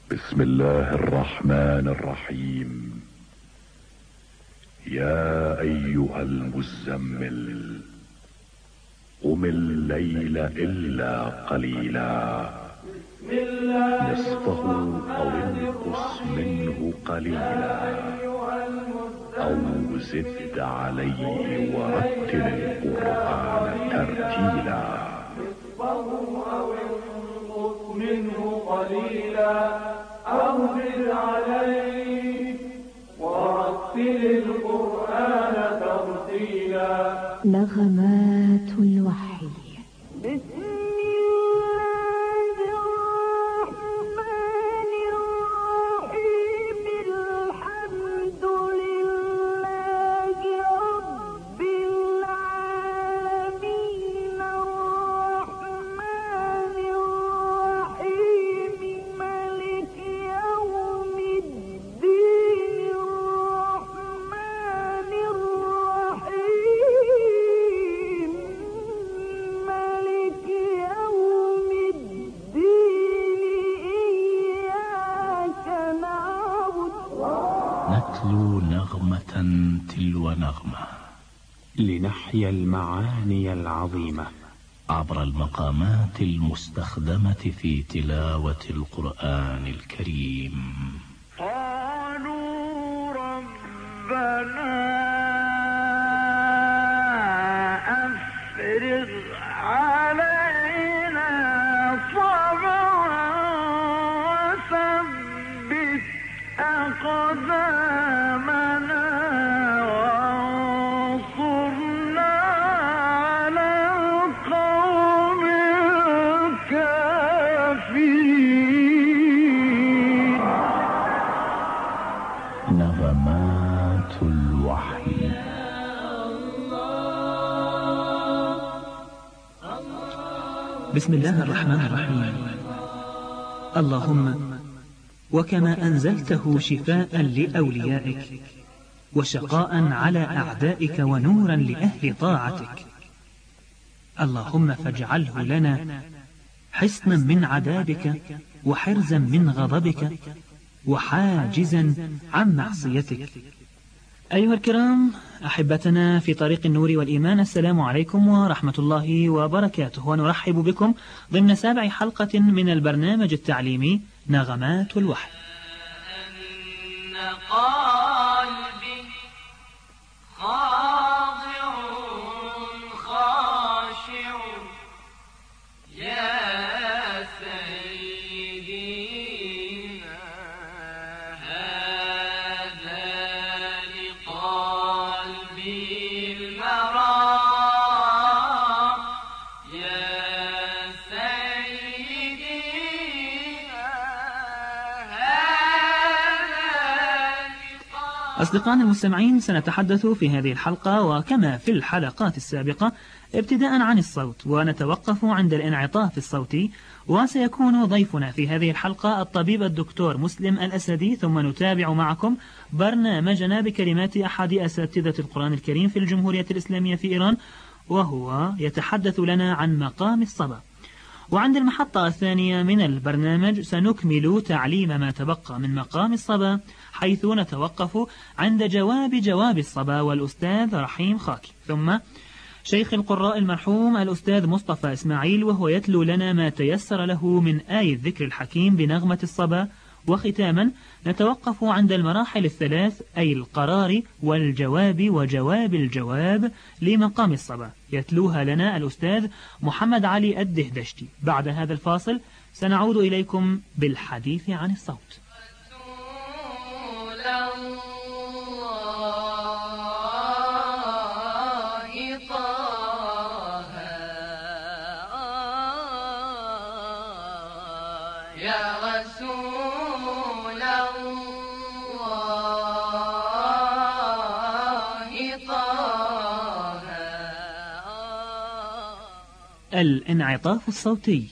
بسم الله الرحمن الرحيم. يا أيها المزمل قم الليل إلا قليلا نصفه أو انقص منه قليلا أو زد عليه ورتل القرآن ترتيلا. منه قليلا أو زد عليه ورتل القرآن ترتيلا. نغمات الوحي. نتلو نغمة تلو نغمة لنحيا المعاني العظيمة عبر المقامات المستخدمة في تلاوة القرآن الكريم. قالوا ربنا أفرغ علينا صبرا وثبت أقدامنا وانصرنا على القوم الكافرين. نغمات الوحي. بسم الله الرحمن الرحيم. اللهم وكما أنزلته شفاء لأوليائك وشقاء على أعدائك ونورا لأهل طاعتك، اللهم فاجعله لنا حصنا من عذابك وحرزا من غضبك وحاجزا عن معصيتك. أيها الكرام أحبتنا في طريق النور والإيمان، السلام عليكم ورحمة الله وبركاته، ونرحب بكم ضمن 7 حلقة من البرنامج التعليمي نغمات الوحي. أن قلبي خاضع خاشع يا سيدي هذا لقلبي المرام يا سيدي. أصدقائنا المستمعين، سنتحدث في هذه الحلقة وكما في الحلقات السابقة ابتداء عن الصوت، ونتوقف عند الانعطاف الصوتي، وسيكون ضيفنا في هذه الحلقة الطبيب الدكتور مسلم الأسدي، ثم نتابع معكم برنامجنا بكلمات أحد أساتذة القرآن الكريم في الجمهورية الإسلامية في إيران، وهو يتحدث لنا عن مقام الصبا. وعند المحطة الثانية من البرنامج سنكمل تعليم ما تبقى من مقام الصبا، حيث نتوقف عند جواب الصبا والأستاذ رحيم خاكي، ثم شيخ القراء المرحوم الأستاذ مصطفى إسماعيل وهو يتلو لنا ما تيسر له من آية الذكر الحكيم بنغمة الصبا. وختاما نتوقف عند المراحل الثلاث، أي القرار والجواب وجواب الجواب لمقام الصبا، يتلوها لنا الأستاذ محمد علي الدهدشتي. بعد هذا الفاصل سنعود إليكم بالحديث عن الصوت. الانعطاف الصوتي.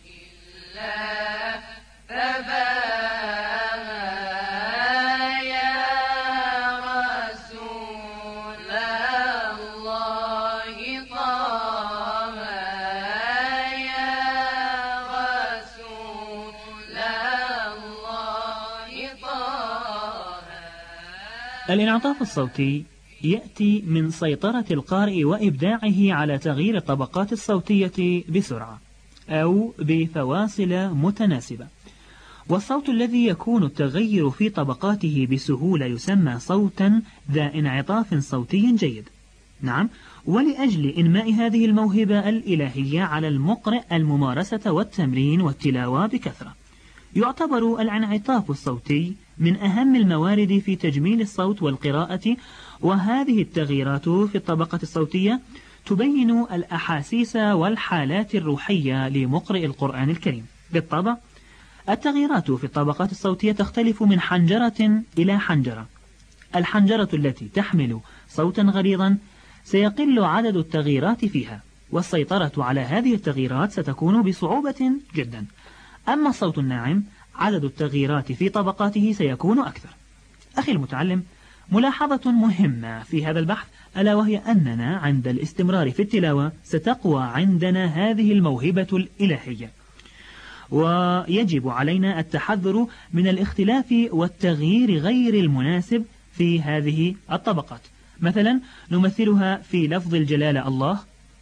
الانعطاف الصوتي يأتي من سيطرة القارئ وإبداعه على تغيير الطبقات الصوتية بسرعة أو بفواصل متناسبة، والصوت الذي يكون التغير في طبقاته بسهولة يسمى صوتا ذا انعطاف صوتي جيد. نعم، ولأجل إنماء هذه الموهبة الإلهية على المقرئ الممارسة والتمرين والتلاوة بكثرة. يعتبر الانعطاف الصوتي من أهم الموارد في تجميل الصوت والقراءة، وهذه التغييرات في الطبقة الصوتية تبين الأحاسيس والحالات الروحية لمقرئ القرآن الكريم. بالطبع التغييرات في الطبقات الصوتية تختلف من حنجرة إلى حنجرة. الحنجرة التي تحمل صوتا غليظا سيقل عدد التغييرات فيها، والسيطرة على هذه التغييرات ستكون بصعوبة جدا. أما الصوت الناعم عدد التغييرات في طبقاته سيكون أكثر. أخي المتعلم، ملاحظة مهمة في هذا البحث ألا وهي أننا عند الاستمرار في التلاوة ستقوى عندنا هذه الموهبة الإلهية، ويجب علينا التحذر من الاختلاف والتغيير غير المناسب في هذه الطبقات. مثلا نمثلها في لفظ الجلالة الله،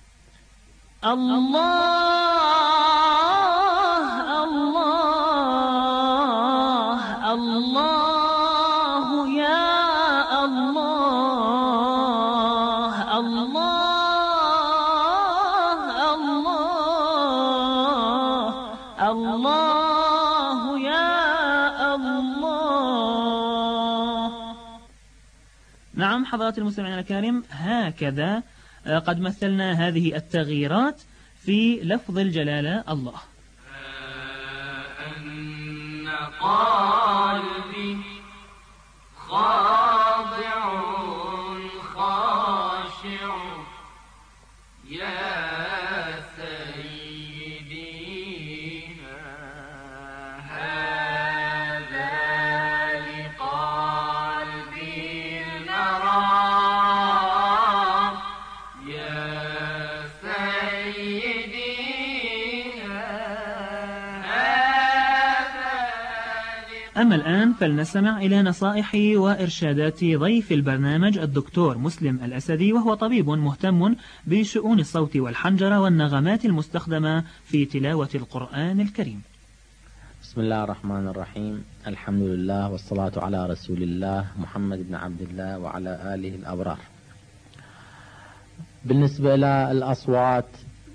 الله الله يا الله، الله الله الله يا الله. نعم حضرات المستمعين الكرام، هكذا قد مثلنا هذه التغييرات في لفظ الجلالة الله. أن قلبي خاضع خاشع يا سيدي هذا لقلبي المرام يا سيدي أما الآن فلنستمع إلى نصائح وإرشادات ضيف البرنامج الدكتور مسلم الأسدي، وهو طبيب مهتم بشؤون الصوت والحنجرة والنغمات المستخدمة في تلاوة القرآن الكريم. بسم الله الرحمن الرحيم، الحمد لله والصلاة على رسول الله محمد بن عبد الله وعلى آله الأبرار. بالنسبة إلى الأصوات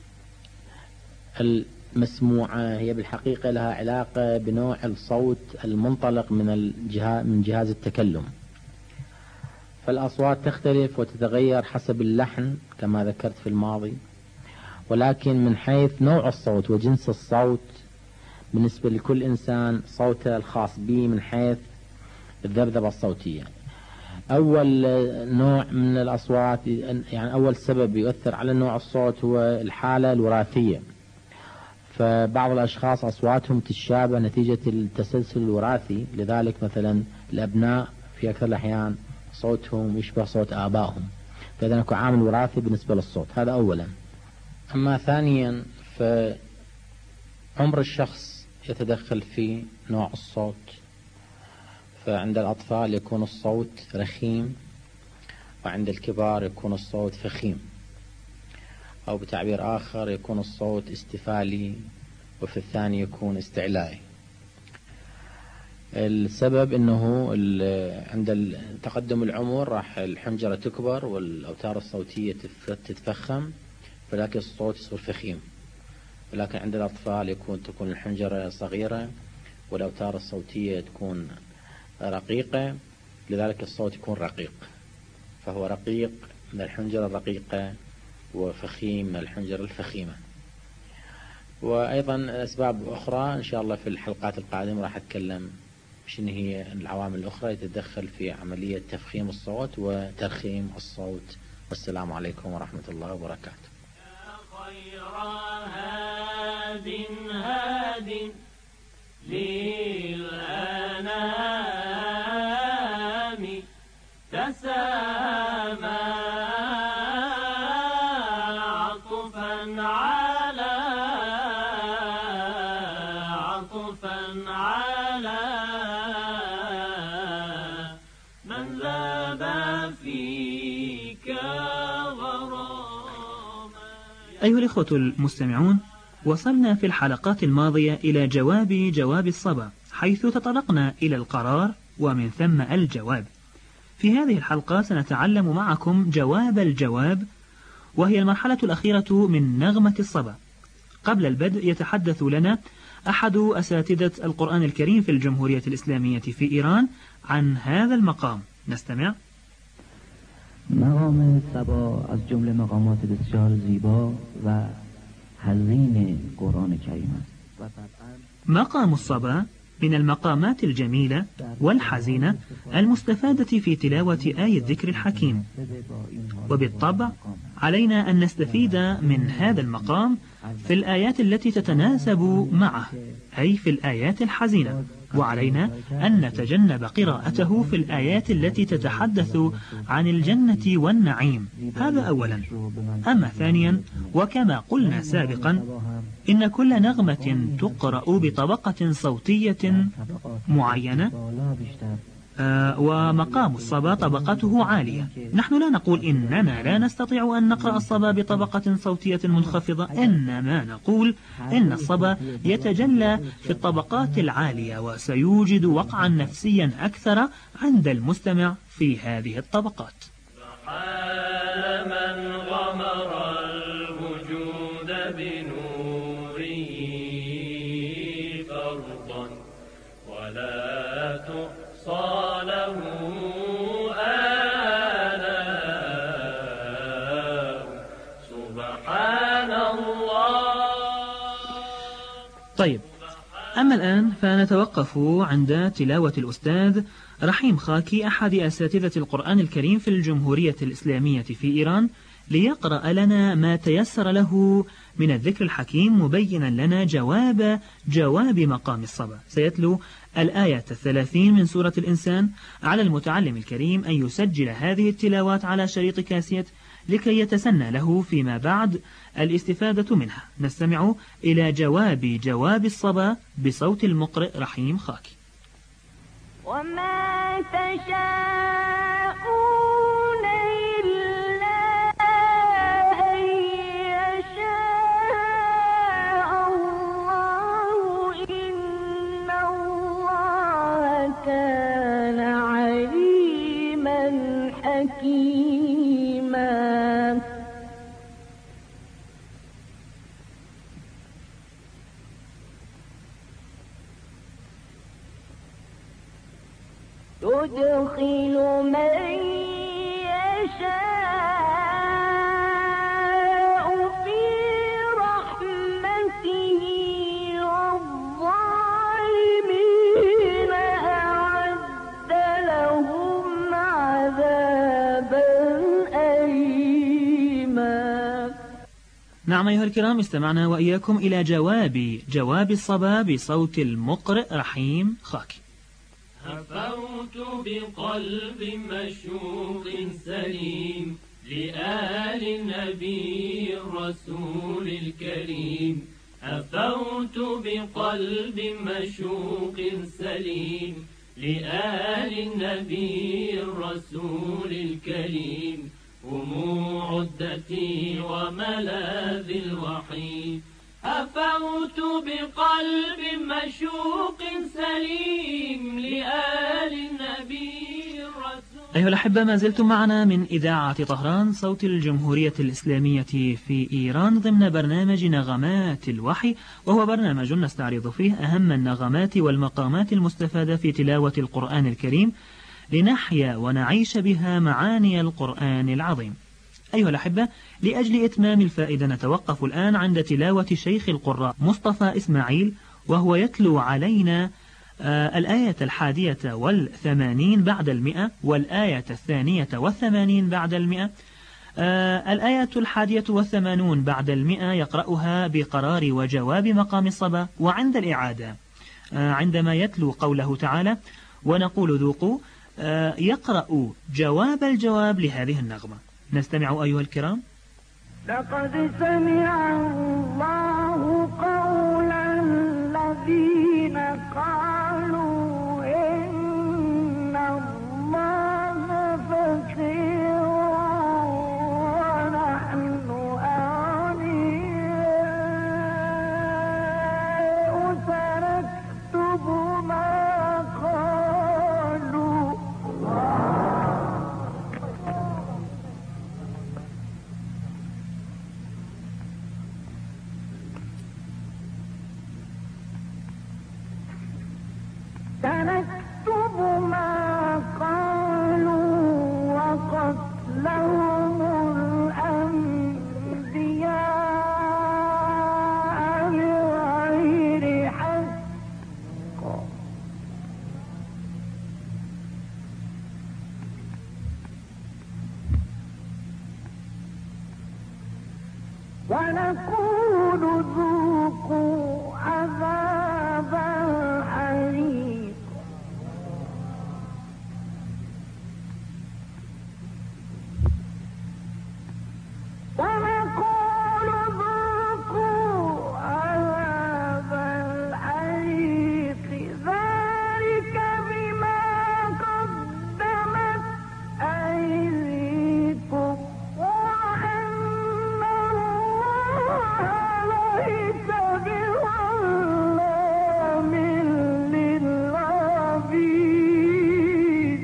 المسموعة هي بالحقيقة لها علاقة بنوع الصوت المنطلق من جهاز التكلم، فالأصوات تختلف وتتغير حسب اللحن كما ذكرت في الماضي، ولكن من حيث نوع الصوت وجنس الصوت بالنسبة لكل إنسان صوته الخاص به من حيث الذبذبة الصوتية. أول نوع من الأصوات، يعني أول سبب يؤثر على نوع الصوت هو الحالة الوراثية، فبعض الأشخاص أصواتهم تتشابه نتيجة التسلسل الوراثي، لذلك مثلا الأبناء في أكثر الأحيان صوتهم يشبه صوت آبائهم، فإذا هناك عامل وراثي بالنسبة للصوت، هذا أولا. أما ثانيا فعمر الشخص يتدخل في نوع الصوت، فعند الأطفال يكون الصوت رخيم، وعند الكبار يكون الصوت فخيم، أو بتعبير آخر يكون الصوت استفالي، وفي الثاني يكون استعلائي. السبب أنه عند تقدم العمر راح الحنجرة تكبر والأوتار الصوتية تتفخم، فلكن الصوت يصير فخيم، ولكن عند الأطفال تكون الحنجرة صغيرة والأوتار الصوتية تكون رقيقة، لذلك الصوت يكون رقيق، فهو رقيق من الحنجرة الرقيقة وفخيم من الحنجرة الفخيمة. وأيضا أسباب أخرى إن شاء الله في الحلقات القادمة راح أتكلم شنو هي العوامل الأخرى يتدخل في عملية تفخيم الصوت وترخيم الصوت. والسلام عليكم ورحمة الله وبركاته. يا خير هاد هاد للأنام تسامى عطفا على من ذا أيها الإخوة المستمعون، وصلنا في الحلقات الماضية إلى جواب الصبا، حيث تطرقنا إلى القرار ومن ثم الجواب. في هذه الحلقة سنتعلم معكم جواب الجواب، وهي المرحلة الأخيرة من نغمة الصبا. قبل البدء يتحدث لنا أحد أساتذة القرآن الكريم في الجمهورية الإسلامية في إيران عن هذا المقام. نستمع. مقام صبا از جمله مقامات بسیار زیبا و حزین قرآن کریم است. مقام الصبا من المقامات الجميلة والحزينة المستفادة في تلاوة آية الذكر الحكيم، وبالطبع علينا أن نستفيد من هذا المقام في الآيات التي تتناسب معه، أي في الآيات الحزينة، وعلينا أن نتجنب قراءته في الآيات التي تتحدث عن الجنة والنعيم. هذا أولا. أما ثانيا، وكما قلنا سابقا، إن كل نغمة تقرأ بطبقة صوتية معينة، ومقام الصبا طبقته عالية. نحن لا نقول إننا لا نستطيع أن نقرأ الصبا بطبقة صوتية منخفضة، إنما نقول إن الصبا يتجلى في الطبقات العالية، وسيوجد وقعا نفسيا أكثر عند المستمع في هذه الطبقات. سبحان من غمر الوجود بنوره فرضا ولا تحصى له آلاء. سبحان الله. طيب، أما الآن فنتوقف عند تلاوة الأستاذ رحيم خاكي، أحد أساتذة القرآن الكريم في الجمهورية الإسلامية في إيران، ليقرأ لنا ما تيسر له من الذكر الحكيم، مبينا لنا جواب مقام الصبا. سيتلو الآية 30 من سورة الإنسان. على المتعلم الكريم أن يسجل هذه التلاوات على شريط كاسيت لكي يتسنى له فيما بعد الاستفادة منها. نستمع إلى جواب الصبا بصوت المقرئ رحيم خاكي. وما تشاءون إلا أن يشاء الله، إن الله كان عليما حكيما. يدخل من يشاء في رحمته، والظالمين أعد لهم عذابا أليما. نعم أيها الكرام، استمعنا وإياكم إلى جواب الصبا بصوت المقرئ رحيم خاكي. هفوت بقلب مشوق سليم لآل النبي الرسول الكريم. هفوت بقلب مشوق سليم لآل النبي الرسول الكريم. هم عدتي وملاذ الوحيد. هفوت بقلب مشوق سليم لآل النبي الرسول. أيها الأحبة، ما زلتم معنا من إذاعة طهران صوت الجمهورية الإسلامية في إيران ضمن برنامج نغمات الوحي، وهو برنامج نستعرض فيه أهم النغمات والمقامات المستفادة في تلاوة القرآن الكريم لنحيا ونعيش بها معاني القرآن العظيم. أيها الأحبة، لأجل إتمام الفائدة نتوقف الآن عند تلاوة شيخ القراء مصطفى إسماعيل، وهو يتلو علينا الآية 81 بعد 100 والآية 82 بعد 100. الآية 81 بعد 100 يقرأها بقرار وجواب مقام الصبا، وعند الإعادة عندما يتلو قوله تعالى ونقول ذوقوا يقرأ جواب الجواب لهذه النغمة. نستمع أيها الكرام. لقد سمع الله قول الذين قالوا إن الله فقير ونحن أغنياء سنكتب ما قالوا وقتلهم الأنبياء بغير حق ونقول ذوقوا عذاب الحريق ونقول ذوقوا عذاب الحريق ذلك بما قدمت أيديكم وأن الله ليس بظلام للعبيد.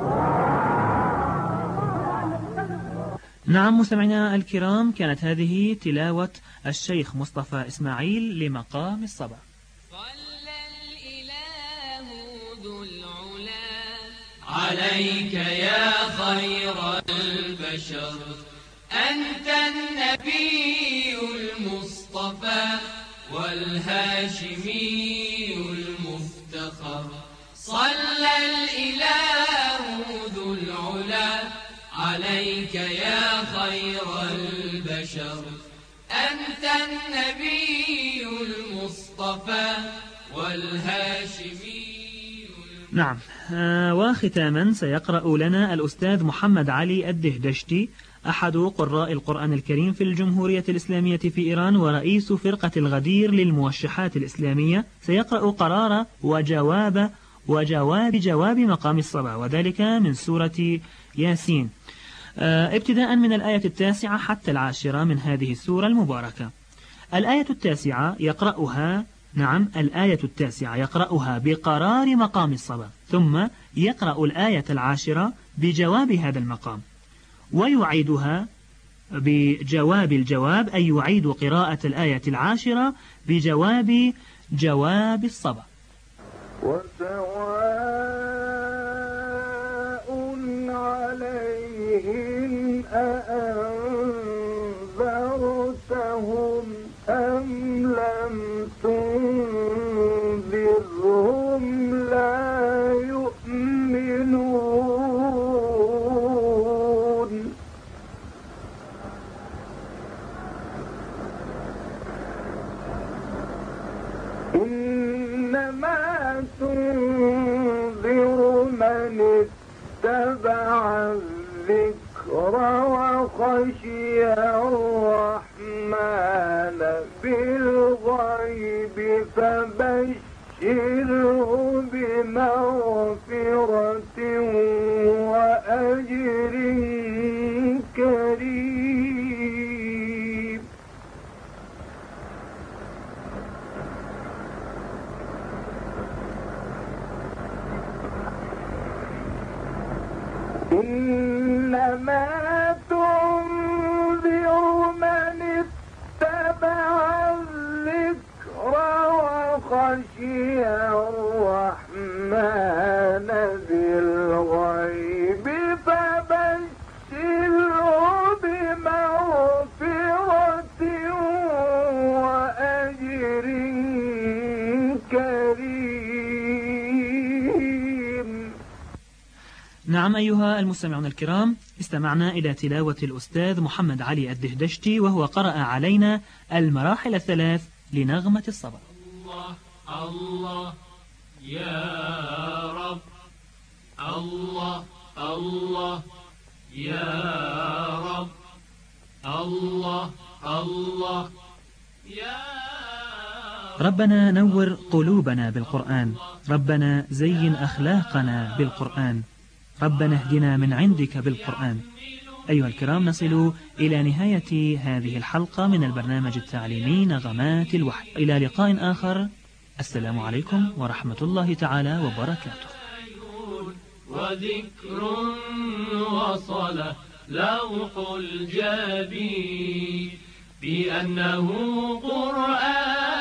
نعم مستمعينا الكرام، كانت هذه تلاوة الشيخ مصطفى إسماعيل لمقام الصبا. صلى الإله ذو العلا عليك يا خير البشر، أنت النبي المصطفى والهاشمي المفتخر. صلى الإله ذو العلا عليك يا خير البشر، أنت النبي المصطفى والهاشمي. نعم، وختاما سيقرأ لنا الأستاذ محمد علي الدهدشتي، أحد قراء القرآن الكريم في الجمهورية الإسلامية في إيران ورئيس فرقة الغدير للموشحات الإسلامية، سيقرأ قرار وجواب مقام الصبا، وذلك من سورة ياسين، ابتداء من الآية 9 حتى 10 من هذه السورة المباركة. الآية 9 يقرأها، نعم الآية 9 يقرأها بقرار مقام الصبا، ثم يقرأ الآية 10 بجواب هذا المقام، ويعيدها بجواب الجواب، أي يعيد قراءة الآية 10 بجواب الصبا. عليهم أأنذرتهم أم لم تنذرهم لا يؤمنون. إنما تنذر من اتبع الذكر وخشي الرحمن بالغيب فبشره بمغفرة وأجر كريم. إنما تنذر من اتبع الذكر وخشي الرحمن بالغيب فبشره بمغفرة وأجر كريم. نعم أيها المستمعون الكرام، استمعنا إلى تلاوة الأستاذ محمد علي الدهدشتي، وهو قرأ علينا المراحل الثلاث لنغمة الصبا. الله الله يا رب، الله الله يا رب، الله الله يا رب. ربنا نور قلوبنا بالقرآن، ربنا زين أخلاقنا بالقرآن، ربنا اهدنا من عندك بالقرآن. أيها الكرام، نصل إلى نهاية هذه الحلقة من البرنامج التعليمي نغمات الوحي. إلى لقاء آخر، السلام عليكم ورحمة الله تعالى وبركاته. وذكر وصل لوح الجبين بأنه قرآن